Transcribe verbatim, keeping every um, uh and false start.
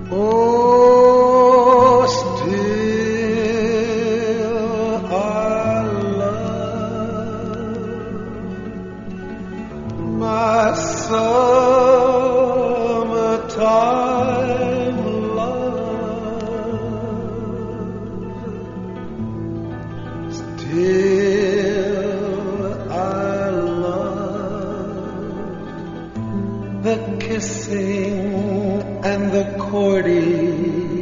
Oh, still I love my summertime love. Still I love the kissing and the courting